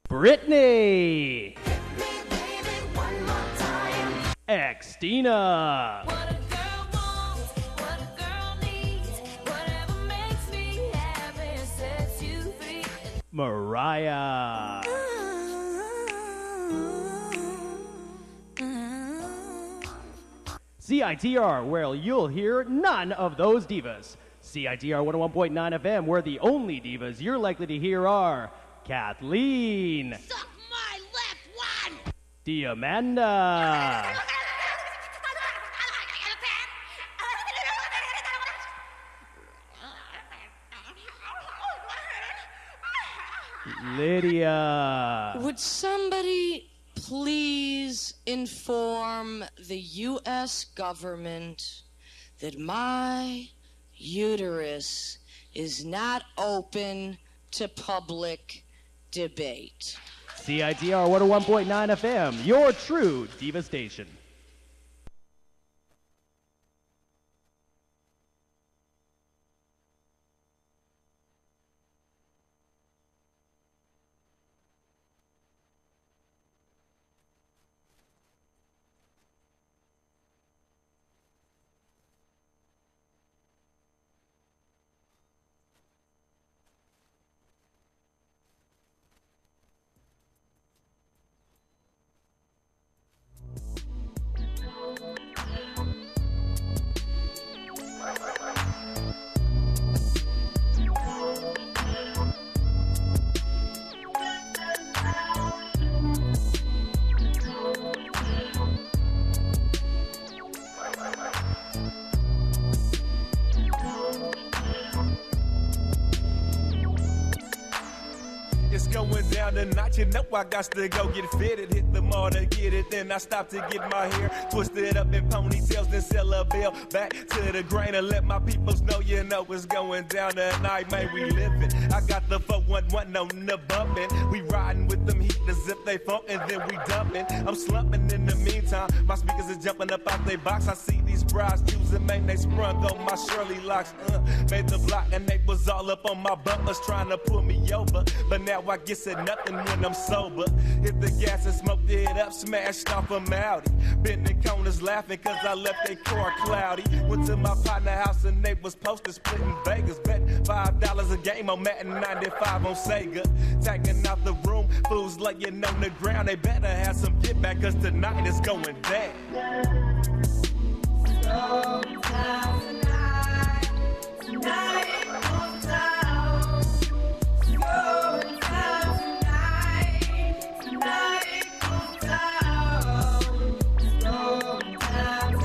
Brittany. Xtina. What a girl wants, what a girl needs, whatever makes me happy sets you free. Mariah. CITR, where you'll hear none of those divas. CITR 101.9 FM, where the only divas you're likely to hear are Kathleen. Suck my left one! Diamanda. Lydia. Would somebody please inform the U.S. government that my uterus is not open to public debate? CITR 101.9 FM, your true diva station. It's going down tonight, you know I got to go get fitted. Hit the mall to get it, then I stop to get my hair twisted up in ponytails, then sell a bill back to the grain and let my peoples know, you know it's going down tonight, man, we living. I got the 411 on the bumpin', we riding with them heaters if they funk and then we dumping. I'm slumping in the meantime, my speakers are jumping up out they box. I see these brides choosing, man, they sprung on my Shirley locks. Made the block and they was all up on my bumpers trying to pull me over, but now I guess it nothing when I'm sober. Hit the gas and smoked it up, smashed off a Maudi. Bending corners laughing cause I left their car cloudy. Went to my partner house and they was posted splitting Vegas. Bet $5 a game on Madden 95 on Sega. Tagging out the room, fools laying on the ground. They better have some get back cause tonight is going down. Sometimes tonight goes down. Going down tonight goes down. Sometimes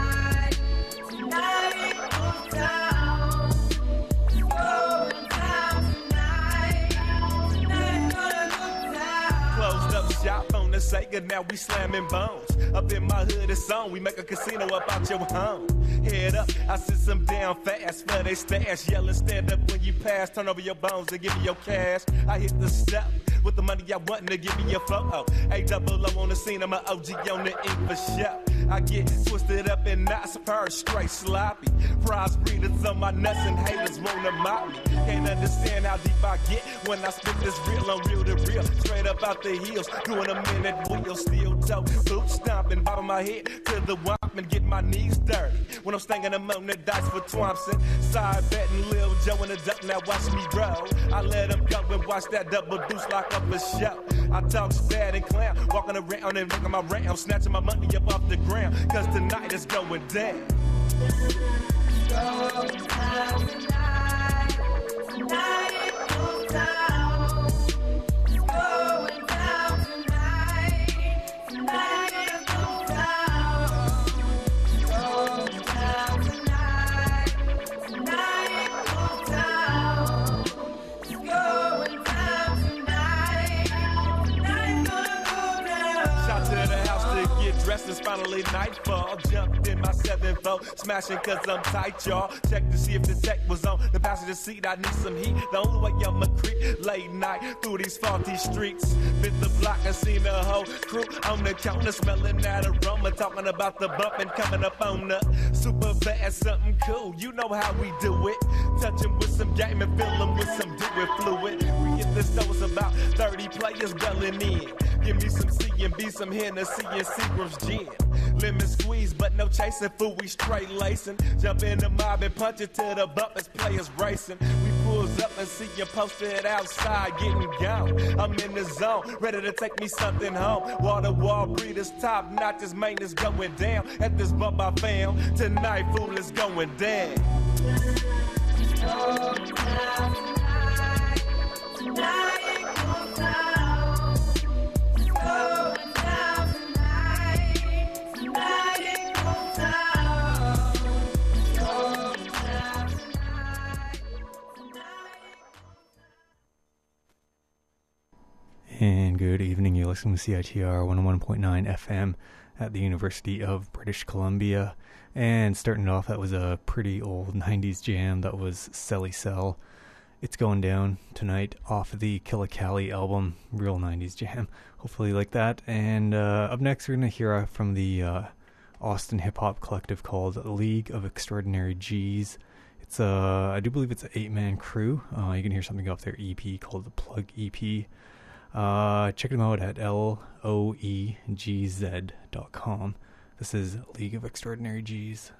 tonight goes down. Going down tonight gonna go down. Closed up shop on the Sega, now we slamming bones. Up in my hood, it's on, we make a casino up out your home. Head up, I sit some down fast for they stash. Yelling, stand up when you pass, turn over your bones and give me your cash. I hit the step with the money I want to give me your photo. A-double-O on the scene, I'm an OG on the ink for show. I get twisted up and knots, purse straight sloppy. Prize breeders on my nuts and haters wanna mock me. Can't understand how deep I get when I spit this real on real to real. Straight up out the hills, doing a minute wheel, steel toe, boot stomping, bobbing my head to the wop and get my knees dirty. When I'm stanging them on the dice for Thompson, side betting Lil Joe in the duck, now watch me roll. I let him go and watch that double deuce lock up a show. I talk bad and clown, walking around and looking my round, snatching my money up off the ground. Cause tonight is going down. Sometimes tonight goes down. Going down tonight goes down. Sometimes tonight goes down. Going down tonight gonna go down. Shot to the house to get dressed, it's finally nightfall. Jumped in my 7-4, smashing cause I'm tight, y'all. Check to see if the tech was on the passenger seat, I need some heat. The only way I'ma creep late night through these faulty streets. Bit the block and seen the whole crew on the counter, smelling that aroma, talking about the bump and coming up on the super bad, something cool. You know how we do it. Touch 'em with some game and fill 'em with some do it fluid. We get the store's about 30 players belling in. Give me some C and B, some Hennessy and Seagram's gin. Lemon squeeze, but no chasing, fool, we straight lacing. Jump in the mob and punch it to the bumpers, players racing. We pulls up and see you posted outside, getting gone. I'm in the zone, ready to take me something home. Water wall breeders, top notches, maintenance going down. At this bump I found, tonight, fool, is going down. And good evening, you're listening to CITR 101.9 FM at the University of British Columbia. And starting off, that was a pretty old 90s jam. That was Selly Cell. It's Going Down tonight off of the Killically album. Real 90s jam. Hopefully you like that. And up next, we're going to hear from the Austin hip-hop collective called League of Extraordinary G's. It's I do believe it's an 8-man crew. You can hear something off their EP called the Plug EP. Check them out at loegz.com. This is League of Extraordinary G's.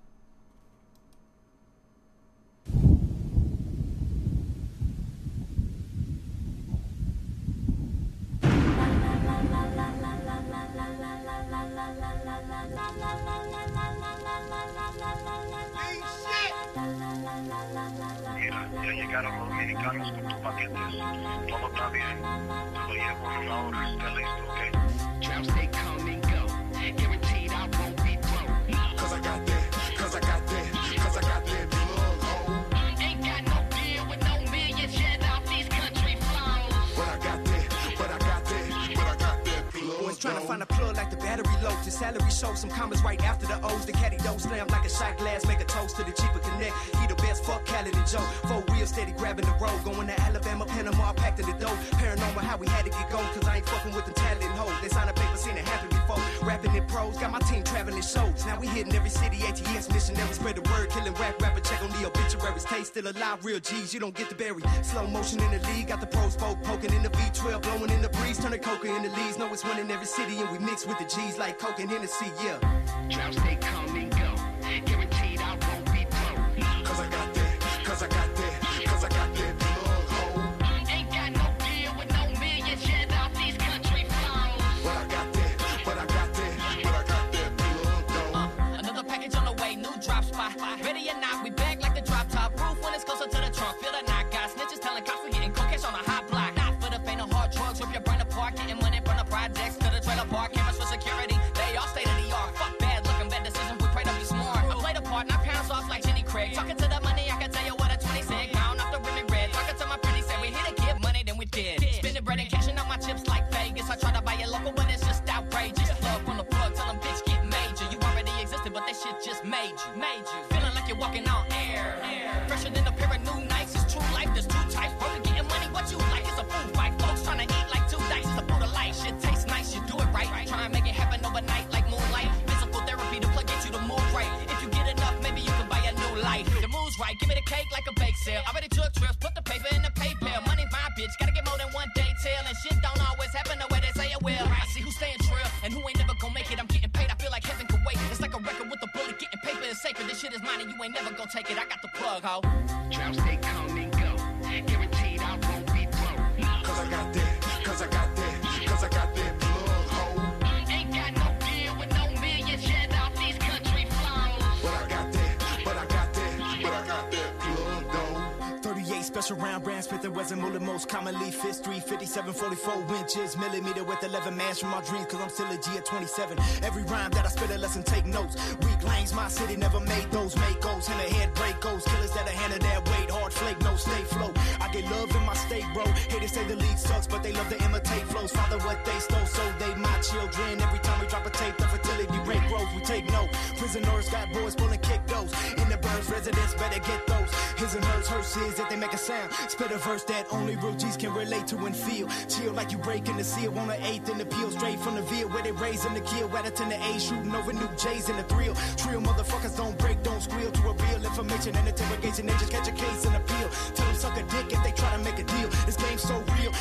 Ya llegaron los mexicanos con tus paquetes. Todo está bien. Te lo llevo en una hora. Esté listo, ¿ok? Drops, they come and go. Guaranteed I won't be broke. Cause I got that, cause I got that, cause I got that plug hole. Ain't got no deal with no millions yet off these country flows. But I got that, but I got that, but I got that plug. Boys trying to find a plug like the battery low. The salary show, some comments right after the O's. The caddy don't slam like a shot glass. Make a toast to the cheaper connect. He the best, fuck Khaled and Joe. 4 wheels steady grabbing the road. Going to Alabama, Panama, packed in the dough. Paranormal how we had to get going. Cause I ain't fucking with them talented hoes. They sign a paper, seen it happen before. Rapping in pros, got my team traveling shows. Now we hitting every city, ATS missionary. Spread the word, killing rapper. Check on the obituaries. Taste still alive, real G's. You don't get the berry. Slow motion in the league. Got the pros folk poking in the V12. Blowing in the breeze. Turning coca in the leaves. Know it's one in every city. And we mix with the G's like coke and Hennessy, yeah. Drops, they come and go. Guaranteed I won't be broke. Cause I got that, cause I got that, cause I got that plug hole. Ain't got no deal with no millions yet off these country flows. But I got that, but I got that, but I got that plug though. Another package on the way, new drop spot. Ready or not, we back like the drop top. Roof when it's closer to the trunk. Feel the knock, got snitches telling cops we getting coke cash on a hot block. Not for the faint of hard drugs, rip your brain apart. Getting money from the projects to the trailer park. Cameras for security, they all state of the art. Fuck bad looking, bad decisions, we pray to be smart. I play the part, knock parents off like Jenny Craig. Talking to the money, I can tell you what a 20 cent. Count off the rim and red. Talking to my pretty said we here to give money, then we did. Spending bread and cashing out my chips like Vegas. I try to buy it local, but it's just outrageous. Plug from the plug, tell them bitch get major. You already existed, but that shit just made you. Feeling like you're walking on air. Fresher than a pair of new Nikes. It's true life, there's two types. Broken getting money, what you like? It's a food fight. Folks trying to eat like 2 dice. It's a Buddha light. Shit tastes nice, you do it right. Try and make it happen overnight like moonlight. Physical therapy to plug get you to move right. If you get enough, maybe you can buy a new life. The move's right, give me the cake like a bake sale. Already took trips, put the paper in the PayPal. Money my bitch, gotta get more than one day tail. And shit don't always happen the way they say it will. I see who's staying trill and who ain't never gonna make it. I'm getting paid, I feel like heaven could wait. It's like a record with a bullet, getting paper is sacred. This shit is mine and you ain't never gonna take it. I got the plug, ho. Drops, they come and go. Guaranteed I won't be broke. Cause I got that, cause I got that, cause I got that plug hole. Ain't got no deal with no millions yet off these country flows. But I got that, but I got that, but I got that plug though. 38 special round brand, Smith & Wesson, mullet most commonly Fifth Street, 57, 44 inches, millimeter with 11 mass from my dreams, cause I'm still a G at 27. Every rhyme that I spit a lesson, take notes. Weak lanes, my city never made those. Make goals, hammerhead break goals. Killers that are handed that weight, hard flake, no stay flow. I get love in my state, bro. Haters say the league sucks, but they love to imitate flows. Father what they stole, so they my children. Every time we drop a tape, the fertility rate grows. We take note. Prisoners got boys pulling kick those. In the burns, residents better get those. His and hers, hers that they make a sound. Spit a verse that only real G's can relate to and feel. Chill like you breaking the seal on the 8th in the peel. Straight from the veal where they raising the kill. Weddington the A, shooting over new J's in the thrill. Trill motherfuckers don't break, don't squeal. To reveal information and interrogation, they just catch a case and appeal. Tell them suck a dick if they try to make a deal. This game's so real.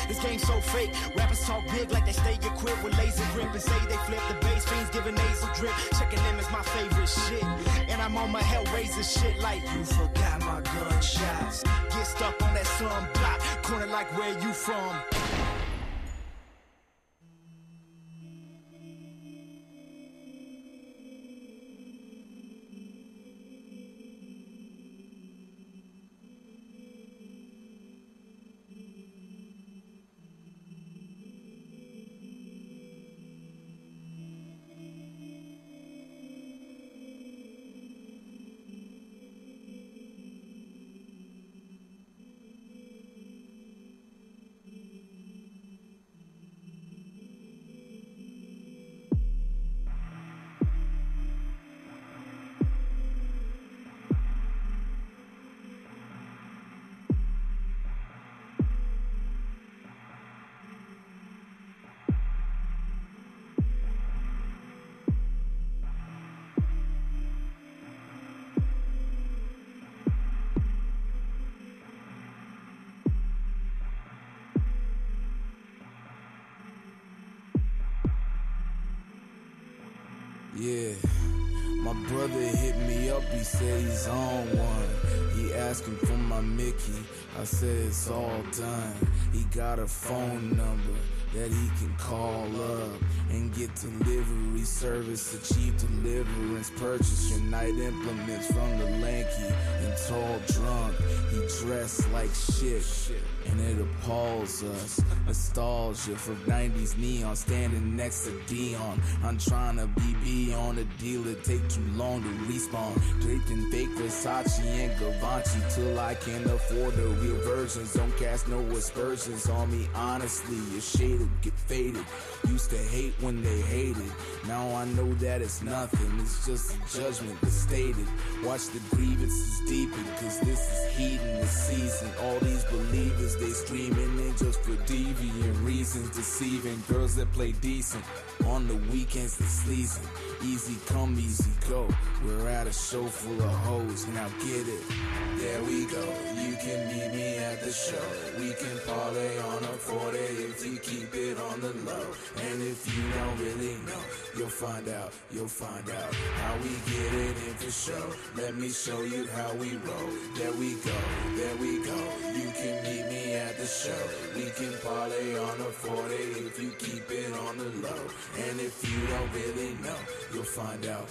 This game's so fake. Rappers talk big like they stay equipped with laser grip and say they flip the bass. Fiends giving nasal drip. Checking them is my favorite shit. And I'm on my Hellraiser shit like you forgot my gunshots. Get stuck on that slum block. Corner like where you from. Yeah, my brother hit me up, he said he's on one. He asking for my Mickey, I said it's all done. He got a phone number that he can call up and get delivery service, achieve deliverance, purchase your night implements from the lanky and tall drunk. He dressed like shit, and it appalls us. Nostalgia for 90s neon, standing next to Dion. I'm trying to be on a deal, it take too long to respawn. Draped in fake Versace and Givenchy till I can afford the real versions. Don't cast no aspersions on me, honestly. Your shade will get faded. Used to hate when they hated. Now I know that it's nothing. It's just a judgment that's stated. Watch the grievances deepen, cause this is heat in the season. All these believers, they screaming in just for deviant reasons. Deceiving girls that play decent. On the weekends, they sleazing. Easy come, easy go. We're at a show full of hoes, now get it. There we go, you can meet me at the show. We can parlay on a 40 if you keep it on the low. And if you don't really know, you'll find out how we get it in for show. Let me show you how we roll. There we go, you can meet me at the show. We can parlay on a 40 if you keep it on the low. And if you don't really know, you'll find out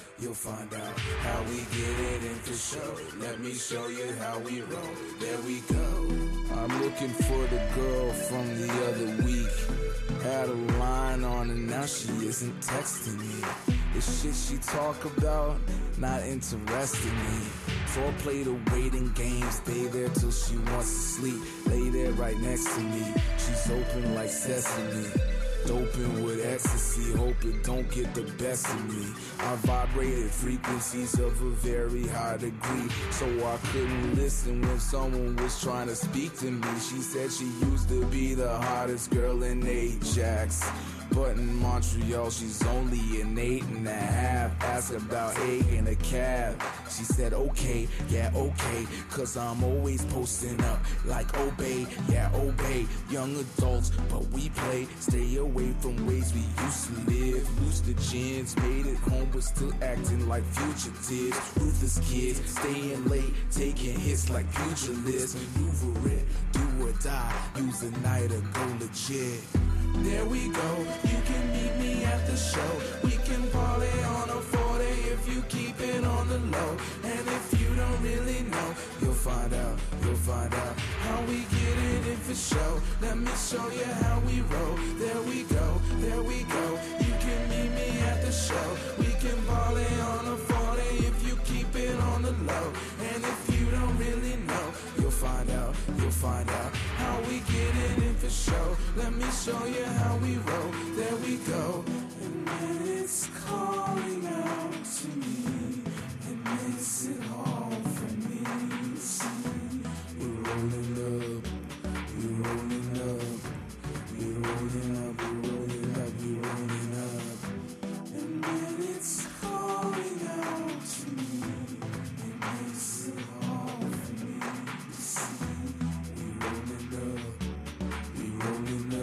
how we get it in for show. Let me show you how we roll. There we go. I'm looking for the girl from the other week. Had a line on and now she isn't texting me. The shit she talk about, not interesting me. So I play the waiting game, stay there till she wants to sleep. Lay there right next to me, she's open like sesame. Doping with ecstasy, hope it don't get the best of me. I vibrated frequencies of a very high degree, so I couldn't listen when someone was trying to speak to me. She said she used to be the hottest girl in Ajax, but in Montreal she's only an 8.5. Asked about egg and a cab. She said okay, yeah okay, cause I'm always posting up like obey, yeah obey. Young adults, but we play, stay away from ways we used to live. Lose the gins, made it home but still acting like fugitives. Ruthless kids, staying late, taking hits like pugilists. Maneuver it, do or die, use the night or go legit. There we go, you can meet me at the show. We can parlay on a 40 if you keep it on the low. And if you don't really know, you'll find out how we get it in for show. Let me show you how we roll. There we go, you can meet me at the show. We can parlay on a 40 if you keep it on the low. And if you don't really know, you'll find out how we get it in for show. Let me show you how we roll. There we go. And then it's calling out to me. It makes it hard for me to see. We're rolling up, you're rolling up, you're rolling up, you're rolling up, you're rolling up. And then it's calling out to me. It makes it hard for me to see. We're rolling up, we're rolling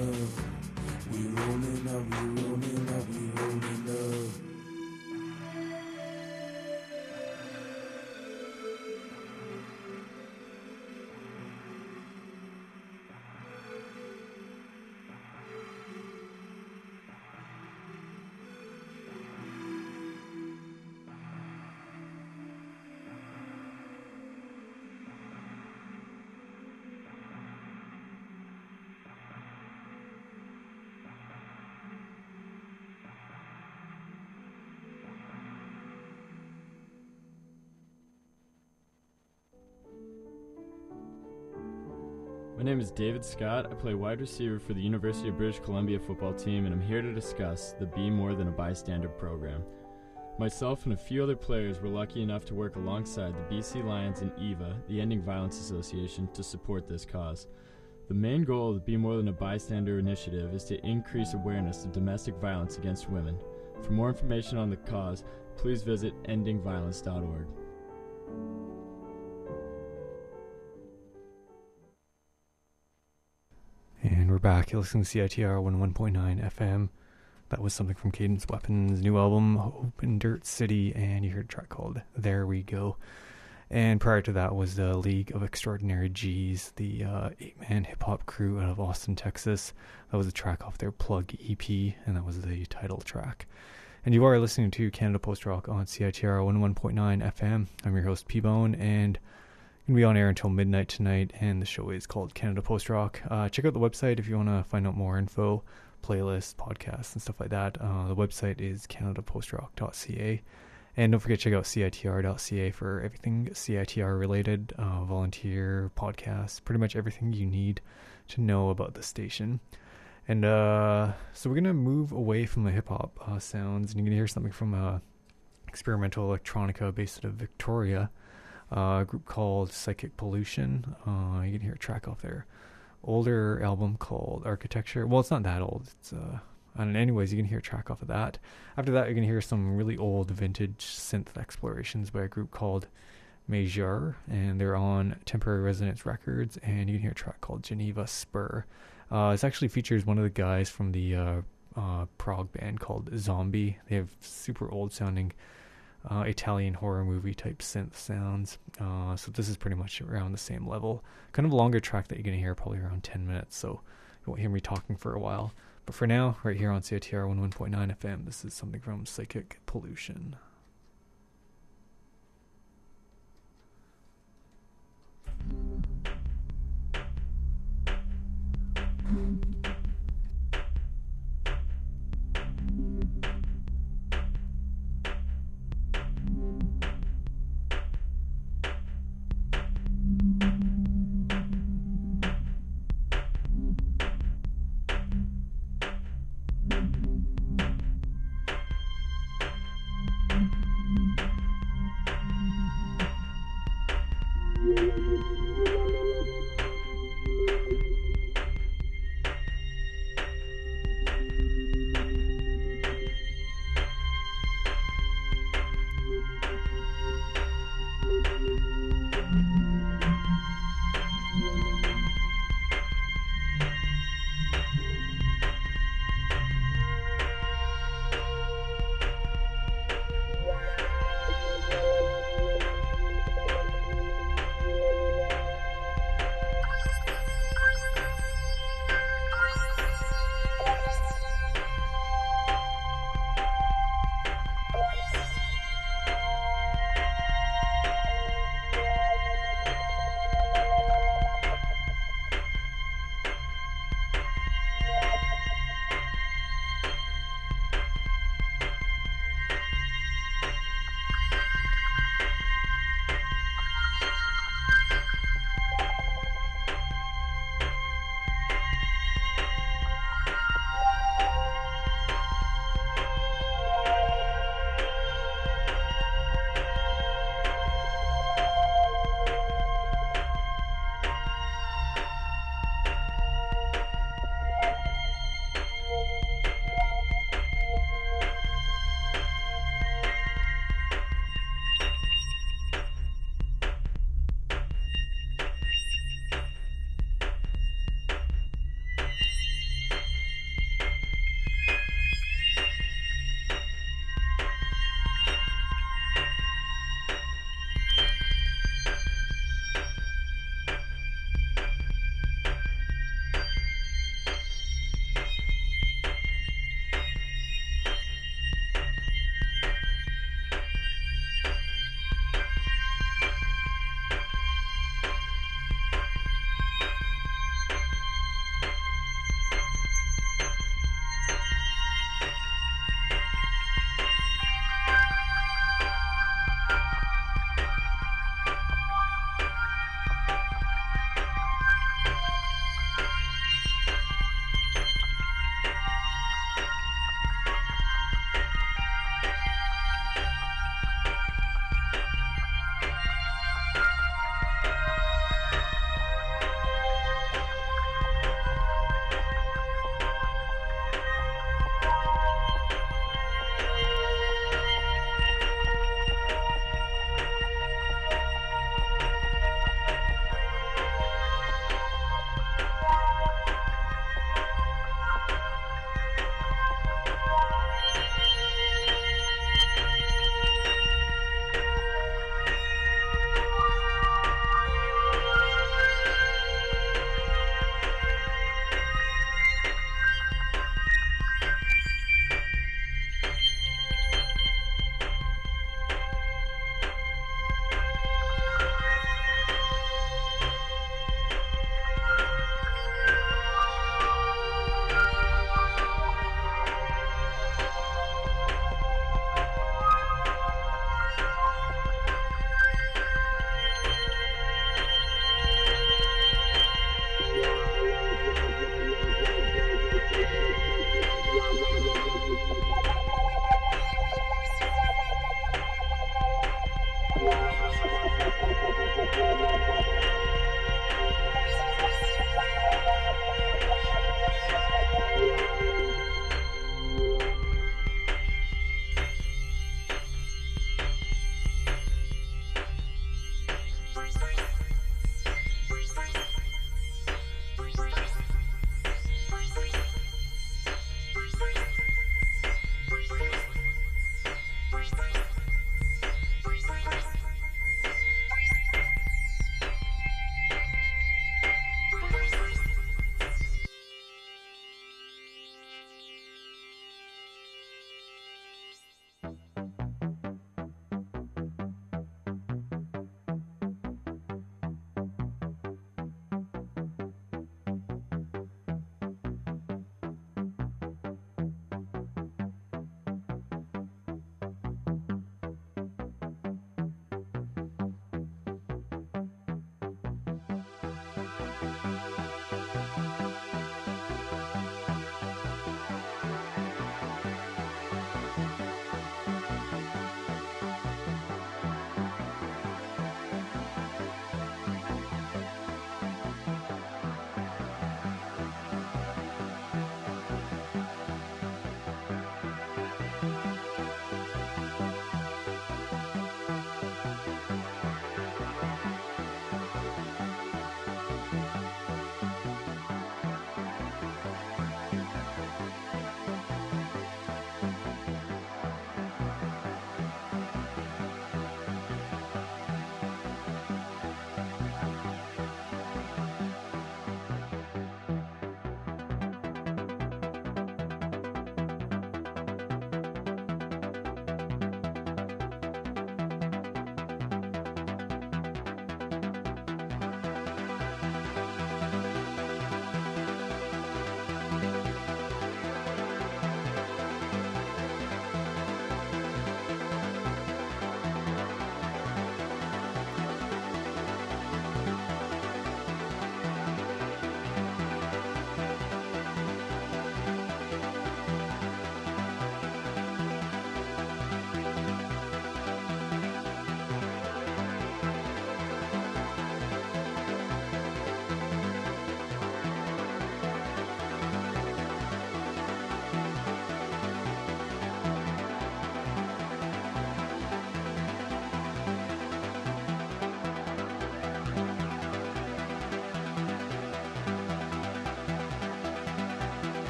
My name is David Scott. I play wide receiver for the University of British Columbia football team, and I'm here to discuss the Be More Than a Bystander program. Myself and a few other players were lucky enough to work alongside the BC Lions and EVA, the Ending Violence Association, to support this cause. The main goal of the Be More Than a Bystander initiative is to increase awareness of domestic violence against women. For more information on the cause, please visit endingviolence.org. And we're back. You're listening to CITR 101.9 FM. That was something from Cadence Weapon's new album, Open Dirt City, and you heard a track called There We Go. And prior to that was the League of Extraordinary G's, the 8-man hip-hop crew out of Austin, Texas. That was a track off their Plug EP, and that was the title track. And you are listening to Canada Post Rock on CITR 101.9 FM. I'm your host, P-Bone, and going to be on air until midnight tonight, and the show is called Canada Post Rock. Check out the website if you want to find out more info, playlists, podcasts, and stuff like that. The website is canadapostrock.ca. And don't forget to check out CITR.ca for everything CITR related, volunteer, podcasts, pretty much everything you need to know about the station. And so we're going to move away from the hip-hop sounds, and you're going to hear something from experimental electronica based out of Victoria, a group called Psychic Pollution. You can hear a track off their older album called Architecture. Well, it's not that old. It's and anyways, you can hear a track off of that. After that, you're going to hear some really old vintage synth explorations by a group called Major, and they're on Temporary Resonance Records, and you can hear a track called Geneva Spur. It actually features one of the guys from the prog band called Zombie. They have super old sounding Italian horror movie type synth sounds. So this is pretty much around the same level. Kind of a longer track that you're going to hear, probably around 10 minutes, so you won't hear me talking for a while. But for now, right here on CITR 101.9 FM, this is something from Psychic Pollution.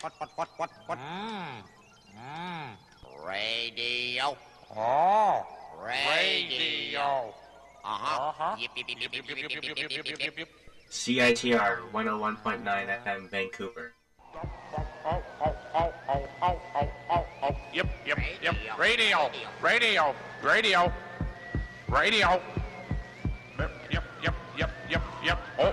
Radio. Oh, Radio. Uh-huh. Yip, yip, yip, yip, yip, yip, yip, yip, yip, yip, yip, yip. CITR 101.9 FM Vancouver. Yep, yep, yep. Radio, radio, radio, radio. Yep, yep, yep, yep, yep, yep. Oh,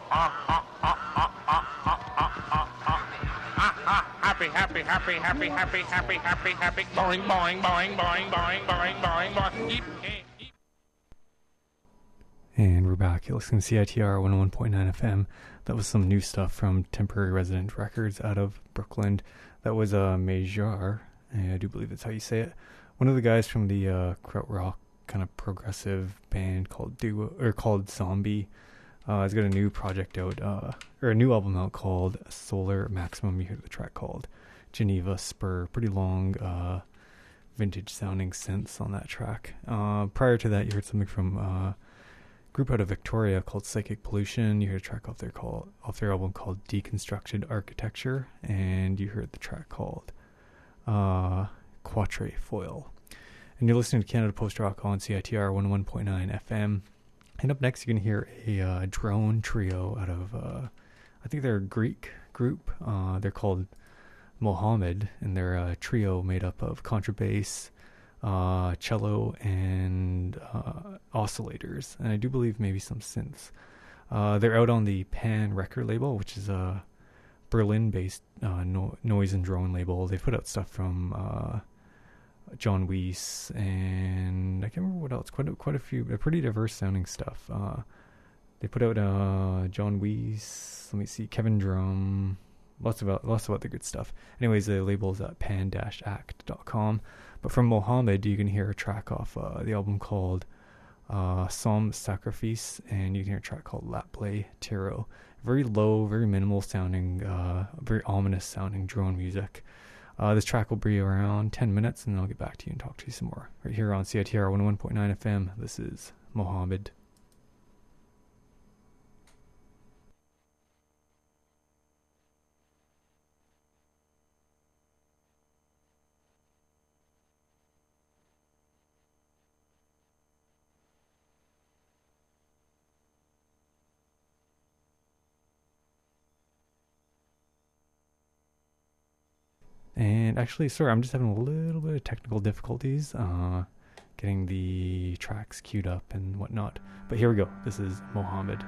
happy, happy, happy, happy, happy, happy, happy, happy. Boing, boing, boing, boing, boing, boing, boing, boing. Eep, eep. And we're back. You're listening to CITR 101.9 FM. That was some new stuff from Temporary Resident Records out of Brooklyn. That was Major. I do believe that's how you say it. One of the guys from the krautrock kind of progressive band called Zombie has got a new project out, or a new album out called Solar Maximum. You hear the track called Geneva Spur. Pretty long, vintage sounding synths on that track. Prior to that, you heard something from group out of Victoria called Psychic Pollution. You heard a track off their album called Deconstructed Architecture, and you heard the track called Quatre Foil. And you're listening to Canada Post Rock on CITR 101.9 FM. And up next, you're going to hear a drone trio out of, I think they're a Greek group. They're called Mohammed, and they're a trio made up of contrabass, cello, and oscillators, and I do believe maybe some synths. They're out on the Pan record label, which is a Berlin-based noise and drone label. They put out stuff from John Weiss, and I can't remember what else. Quite a few, pretty diverse sounding stuff. They put out John Weiss. Let me see, Kevin Drum. Lots of other good stuff. Anyways, the label is at pan-act.com. But from Mohammed, you can hear a track off the album called Somme Sacrifice, and you can hear a track called Laplay Tiro. Very low, very minimal sounding, very ominous sounding drone music. This track will be around 10 minutes, and then I'll get back to you and talk to you some more. Right here on CITR 101.9 FM, this is Mohammed. And actually, sorry, I'm just having a little bit of technical difficulties getting the tracks queued up and whatnot. But here we go. This is Mohammed.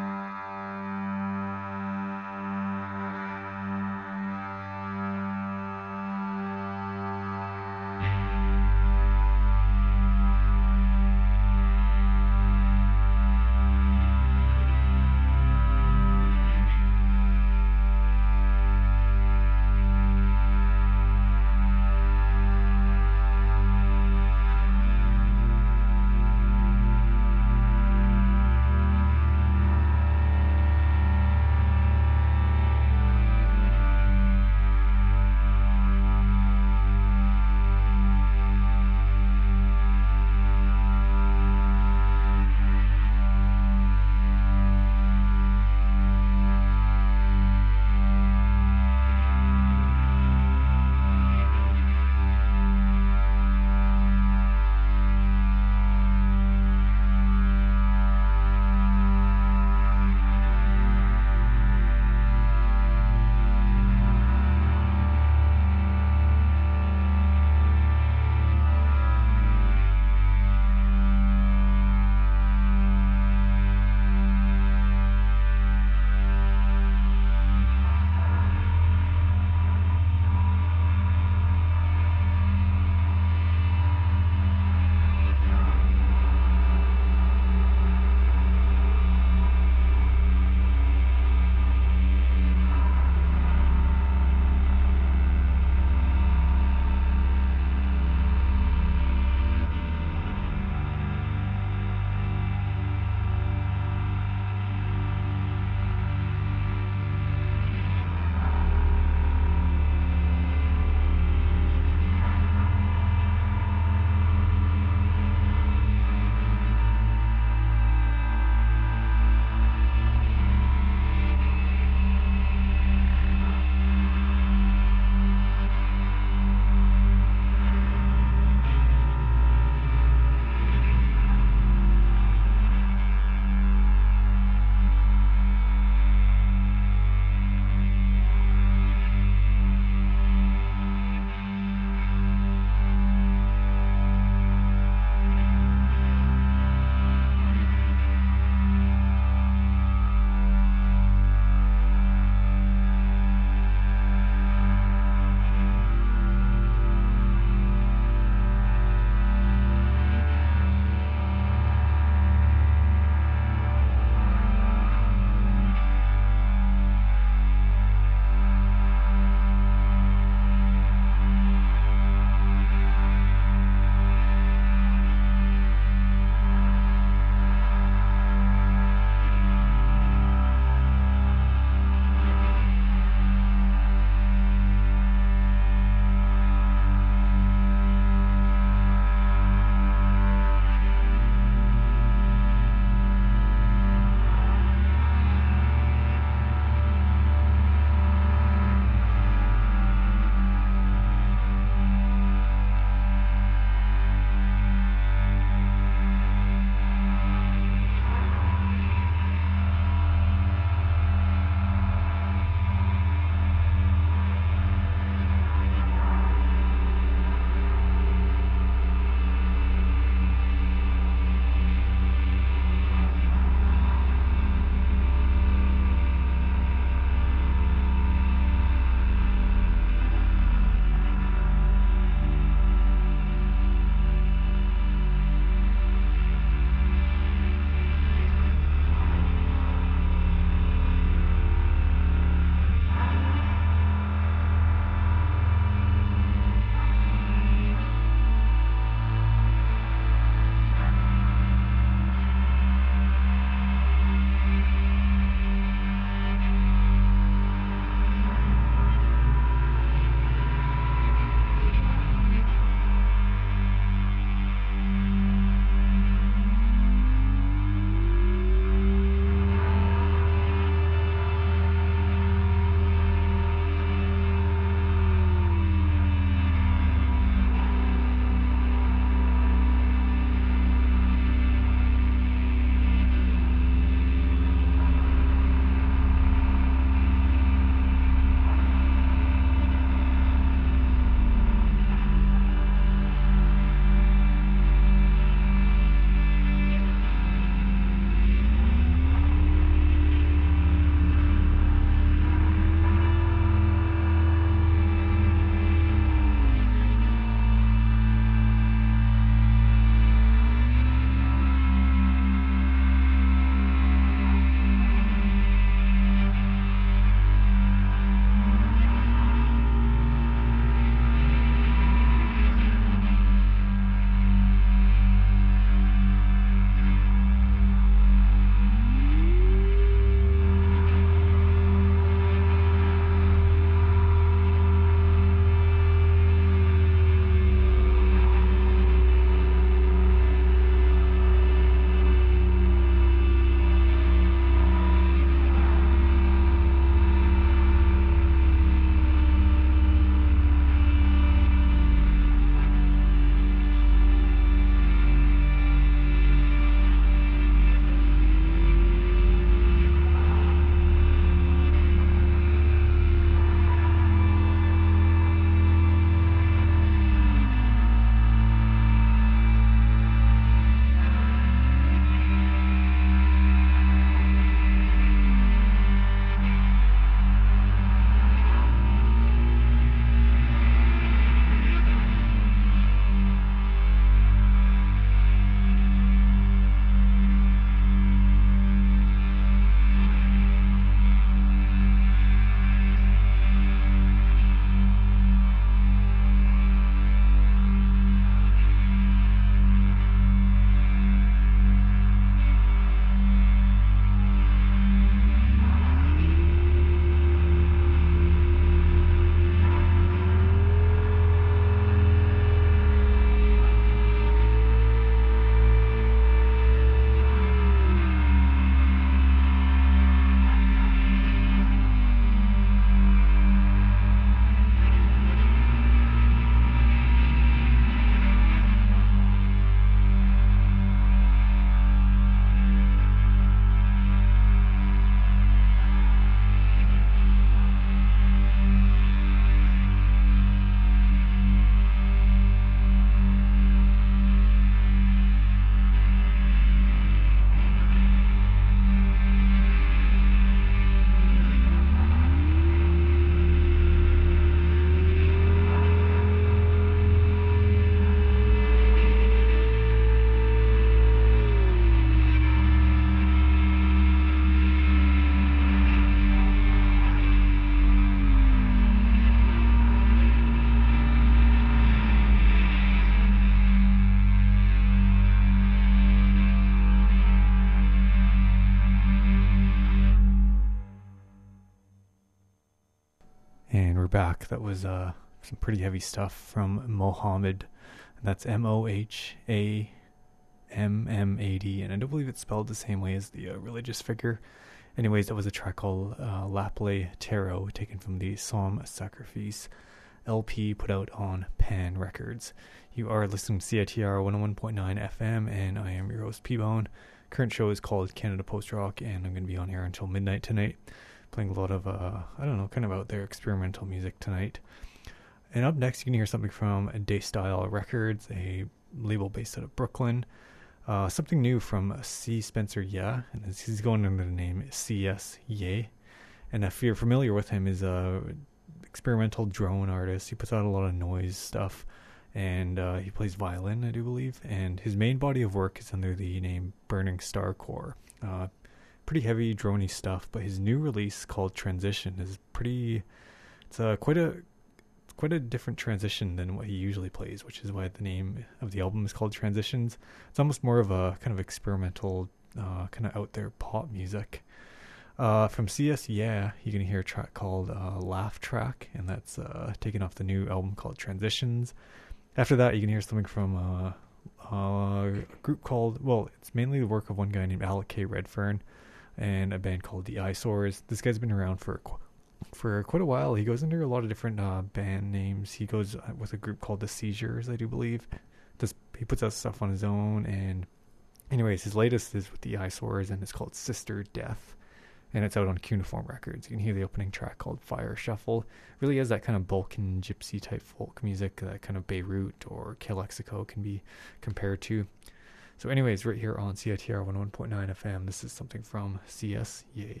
And we're back. That was some pretty heavy stuff from Mohammed. That's Mohammed, and I don't believe it's spelled the same way as the religious figure. Anyways, that was a track called Laple Tarot, taken from the Psalm Sacrifice LP put out on Pan Records. You are listening to CITR 101.9 FM, and I am your host, P-Bone. Current show is called Canada Post Rock, and I'm going to be on here until midnight tonight, playing a lot of, kind of out there experimental music tonight. And up next, you can hear something from Daystyle Records, a label based out of Brooklyn. Something new from C. Spencer Yeah, and he's going under the name CS Ye. And if you're familiar with him, he's a experimental drone artist. He puts out a lot of noise stuff, and he plays violin, I do believe. And his main body of work is under the name Burning Star Core. Pretty heavy droney stuff, but his new release called Transition is quite a different transition than what he usually plays, which is why the name of the album is called Transitions. It's almost more of a kind of experimental, kind of out there pop music. From CS Yeah, you can hear a track called Laugh Track, and that's taken off the new album called Transitions. After that, you can hear something from a group called, it's mainly the work of one guy named Alec K. Redfern, and a band called the Eyesores. This guy's been around for quite a while. He goes under a lot of different band names. He goes with a group called the Seizures, I do believe. He puts out stuff on his own, and anyways, his latest is with the Eyesores, and it's called Sister Death, and it's out on Cuneiform Records. You can hear the opening track called Fire Shuffle. It really has that kind of Balkan gypsy type folk music that kind of Beirut or Calexico can be compared to. So anyways, right here on CITR 101.9 FM, this is something from CS Ye.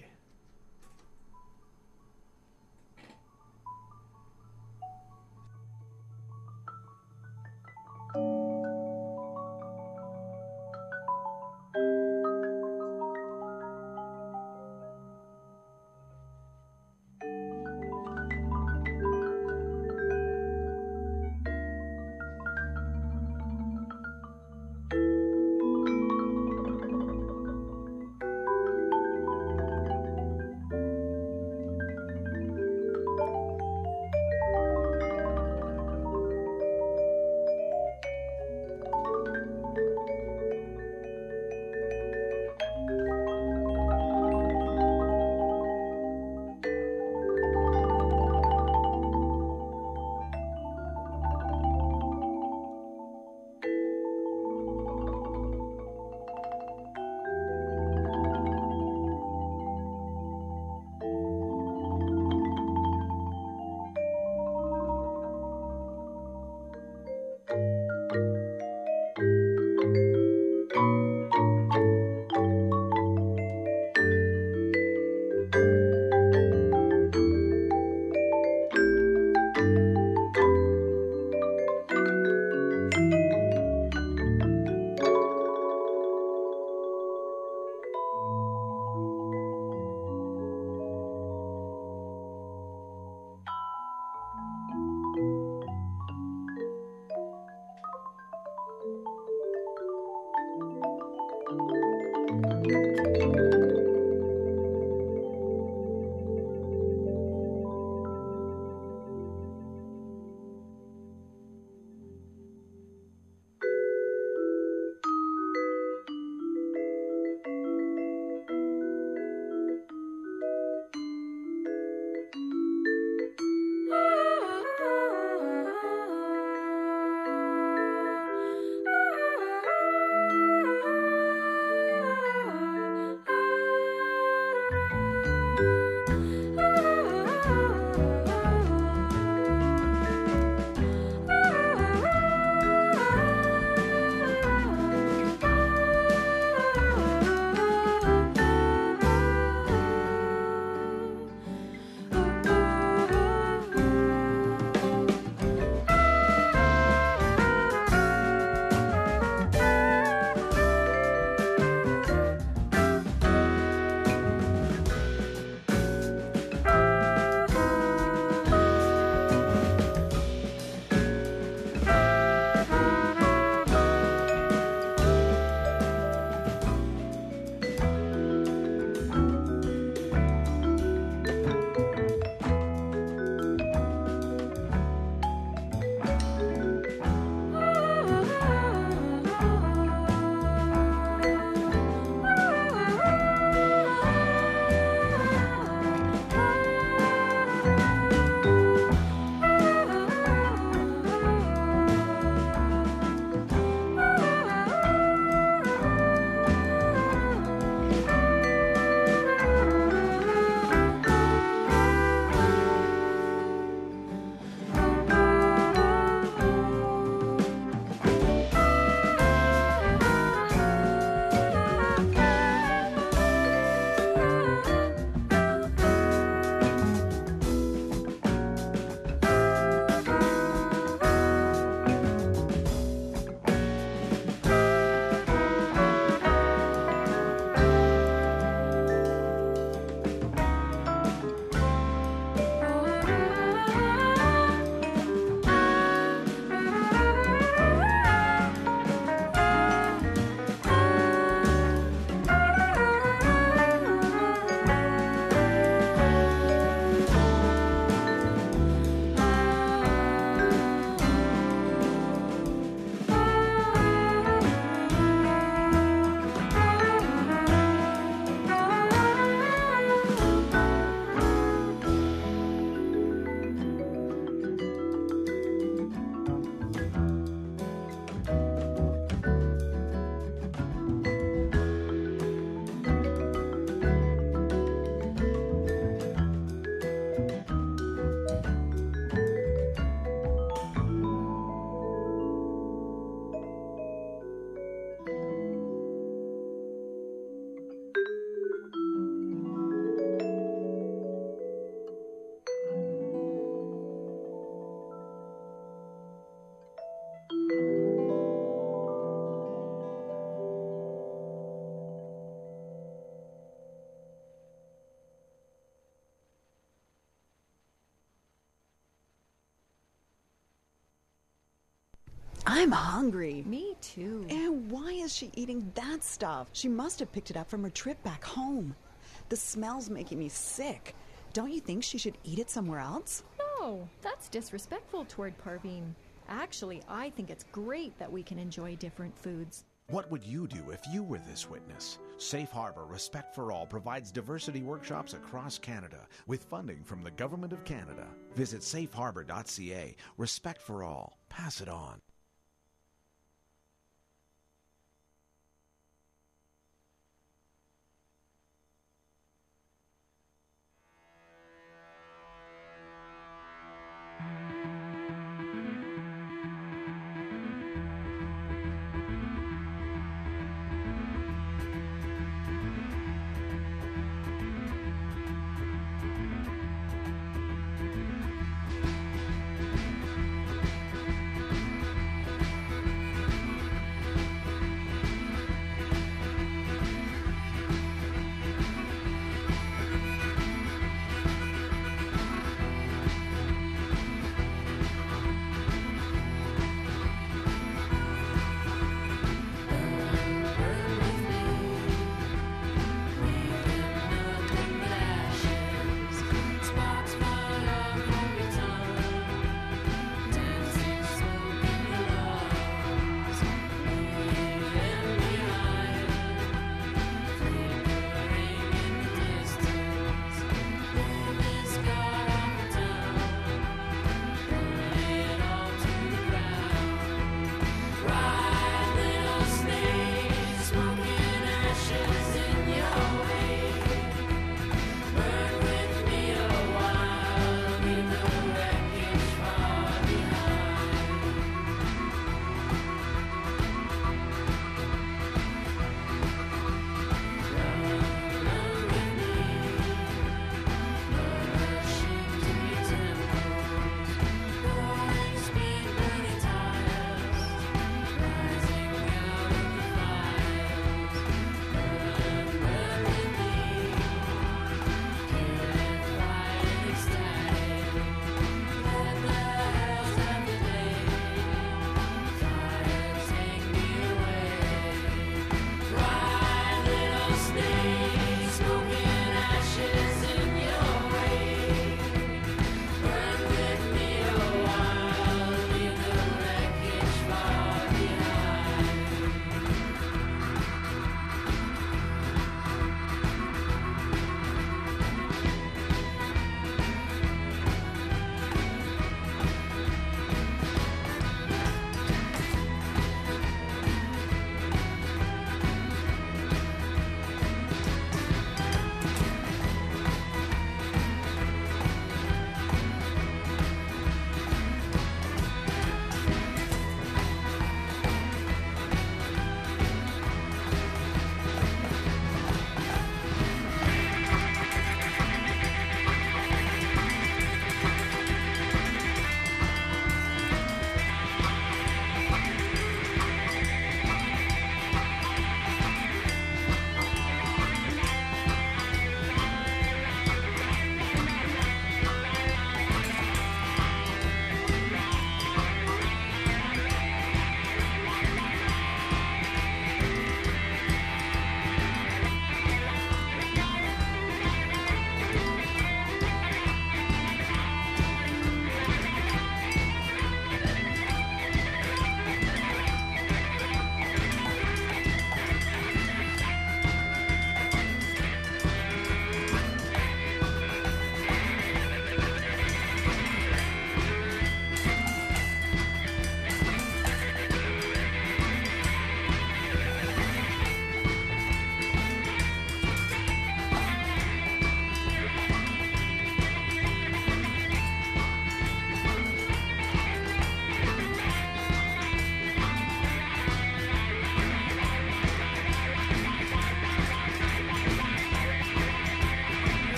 I'm hungry. Me too. And why is she eating that stuff? She must have picked it up from her trip back home. The smell's making me sick. Don't you think she should eat it somewhere else? No, that's disrespectful toward Parveen. Actually, I think it's great that we can enjoy different foods. What would you do if you were this witness? Safe Harbor Respect for All provides diversity workshops across Canada with funding from the Government of Canada. Visit safeharbor.ca. Respect for all. Pass it on.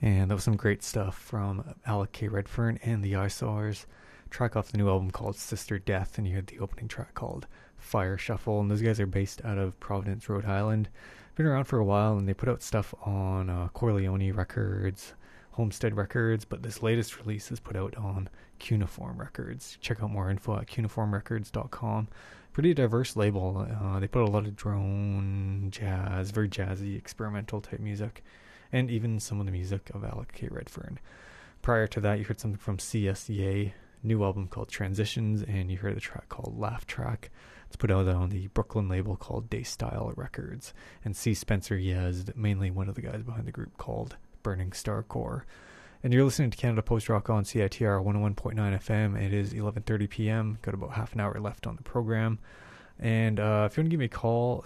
And that was some great stuff from Alec K. Redfern and the Eyesores. Track off the new album called Sister Death, and you heard the opening track called Fire Shuffle. And those guys are based out of Providence, Rhode Island. Been around for a while, and they put out stuff on Corleone Records, Homestead Records, but this latest release is put out on Cuneiform Records. Check out more info at cuneiformrecords.com. Pretty diverse label. They put a lot of drone, jazz, very jazzy, experimental type music, and even some of the music of Alec K. Redfern. Prior to that, you heard something from CSEA, new album called Transitions, and you heard the track called Laugh Track. It's put out on the Brooklyn label called Daystyle Records. And C. Spencer Yezd, mainly one of the guys behind the group called Burning Star Core. And you're listening to Canada Post Rock on CITR 101.9 FM. It is 11:30 p.m. Got about half an hour left on the program. And if you want to give me a call,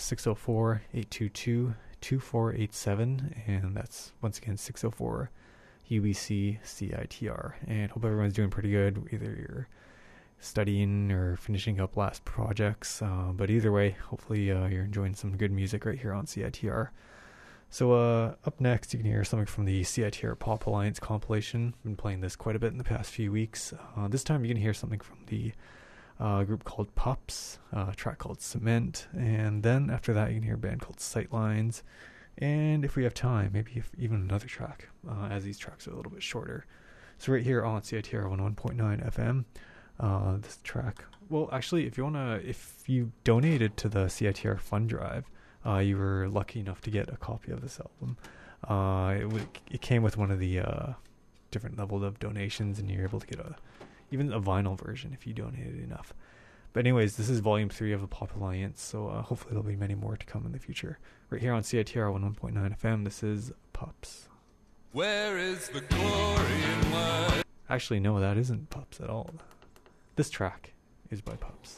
604-822-2487. And that's, once again, 604 UBC CITR. And hope everyone's doing pretty good. Either you're studying or finishing up last projects. But either way, hopefully you're enjoying some good music right here on CITR. So up next, you can hear something from the CITR Pop Alliance compilation. I've been playing this quite a bit in the past few weeks. This time you can hear something from the group called Pups, a track called Cement, and then after that you can hear a band called Sightlines, and if we have time, maybe even another track, as these tracks are a little bit shorter. So right here on CITR 101.9 FM, this track, well actually if you donated to the CITR Fund Drive, you were lucky enough to get a copy of this album. It came with one of the different levels of donations, and you're able to get even a vinyl version if you donated enough. But anyways, this is volume 3 of the Pop Alliance, so hopefully there'll be many more to come in the future. Right here on CITR 101.9 FM, this is Pups. Where is the glory in life? Actually, no, that isn't Pups at all. This track is by Pups.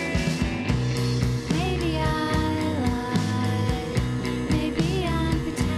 Maybe I'm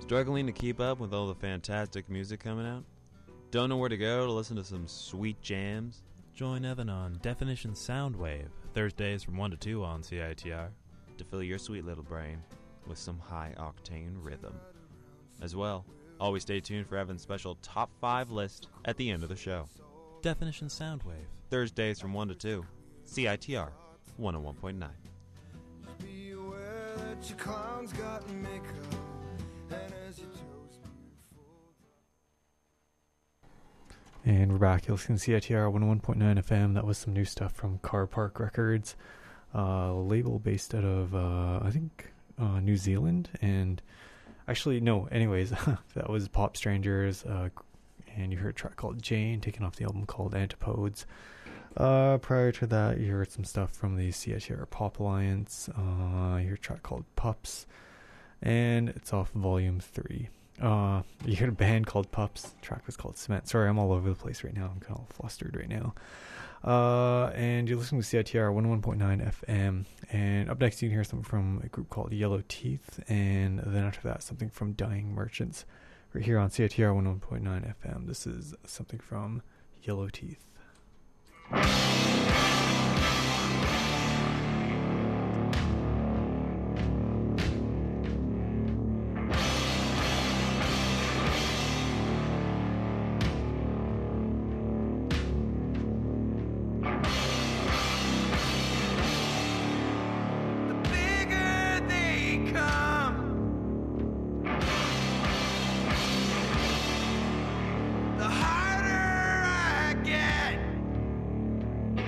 Struggling to keep up with all the fantastic music coming out? Don't know where to go to listen to some sweet jams? Join Evan on Definition Soundwave, Thursdays from 1 to 2 on CITR. To fill your sweet little brain with some high-octane rhythm. As well, always stay tuned for Evan's special Top 5 list at the end of the show. Definition Soundwave, Thursdays from 1 to 2, CITR 101.9. Beware that your clown's got makeup, and as your toes And we're back. You're listening to CITR 101.9 FM. That was some new stuff from Car Park Records, label based out of, I think, New Zealand. And actually, no, anyways, that was Pop Strangers. And you heard a track called Jane, taken off the album called Antipodes. Prior to that, you heard some stuff from the CITR Pop Alliance. You heard a track called Pups, and it's off Volume 3. You heard a band called Pups. The track was called Cement. Sorry, I'm all over the place right now. I'm kind of flustered right now. And you're listening to CITR 101.9 FM. And up next, you can hear something from a group called Yellow Teeth. And then after that, something from Dying Merchants. Right here on CITR 101.9 FM. This is something from Yellow Teeth. the harder I get.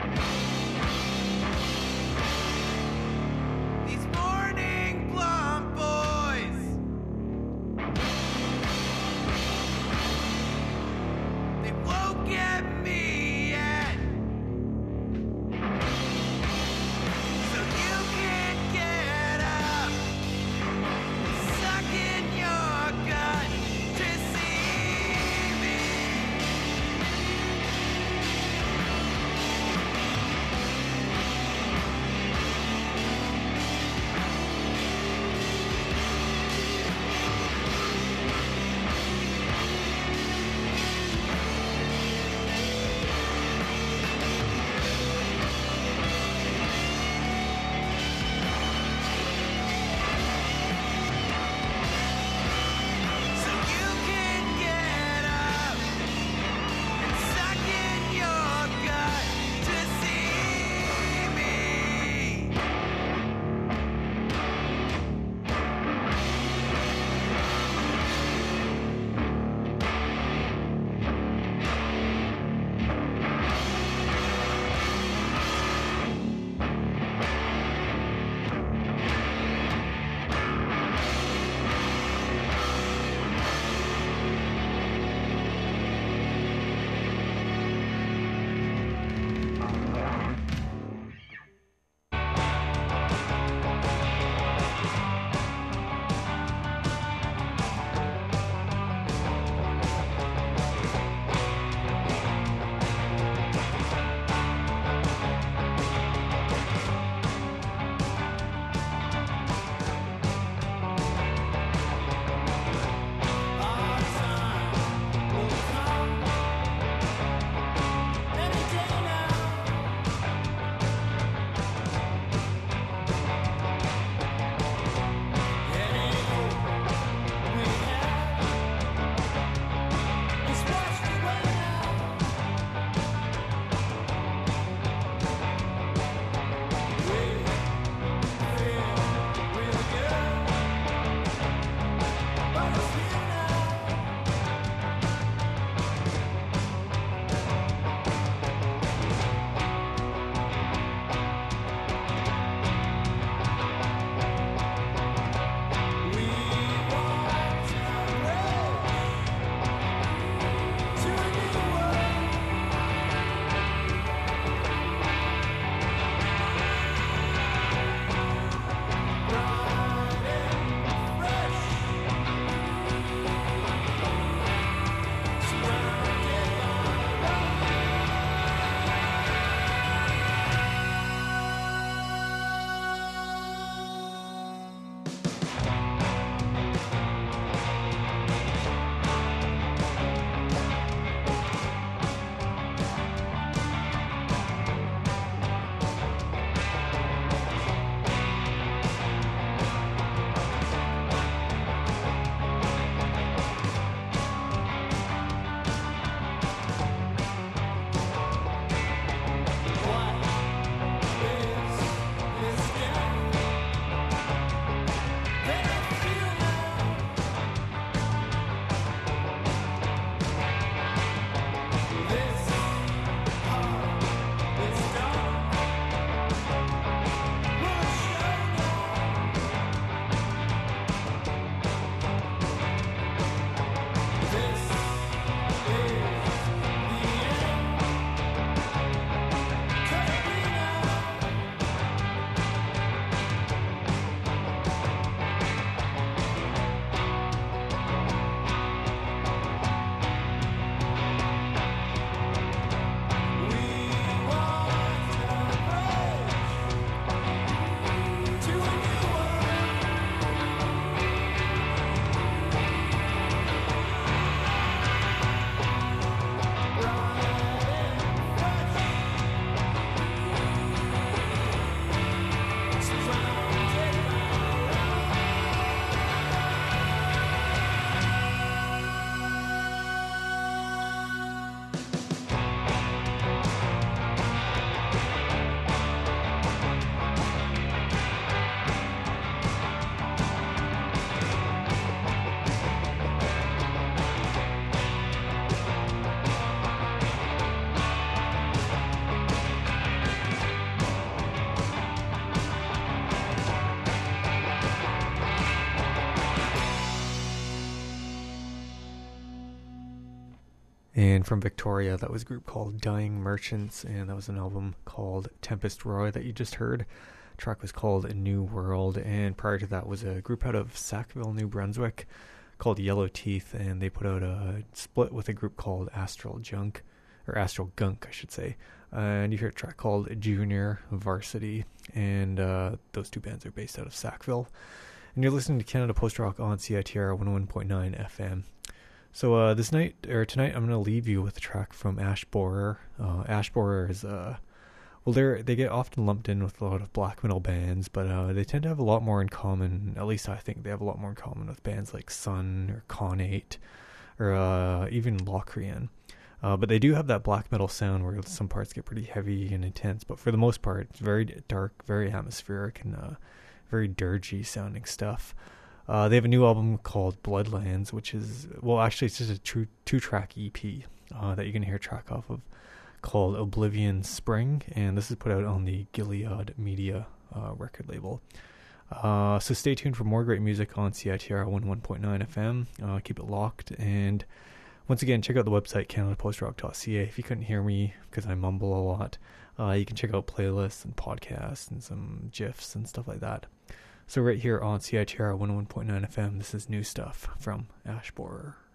And from Victoria, that was a group called Dying Merchants, and that was an album called Tempest Roy that you just heard. The track was called A New World, and prior to that was a group out of Sackville, New Brunswick called Yellow Teeth, and they put out a split with a group called Astral Gunk, I should say. And you hear a track called Junior Varsity, and those two bands are based out of Sackville. And you're listening to Canada Post Rock on CITR 101.9 FM. So tonight I'm going to leave you with a track from Ash Borer. Ash Borer is they get often lumped in with a lot of black metal bands, but they tend to have a lot more in common. At least I think they have a lot more in common with bands like Sun or Connate or even Locrian. But they do have that black metal sound where some parts get pretty heavy and intense, but for the most part, it's very dark, very atmospheric, and very dirgy sounding stuff. They have a new album called Bloodlands, which is, it's just a two-track EP that you can hear a track off of called Oblivion Spring, and this is put out on the Gilead Media record label. So stay tuned for more great music on CITR 101.9 FM. Keep it locked, and once again, check out the website canadapostrock.ca. If you couldn't hear me because I mumble a lot, you can check out playlists and podcasts and some GIFs and stuff like that. So right here on CITR 101.9 FM, this is new stuff from Ash Borer.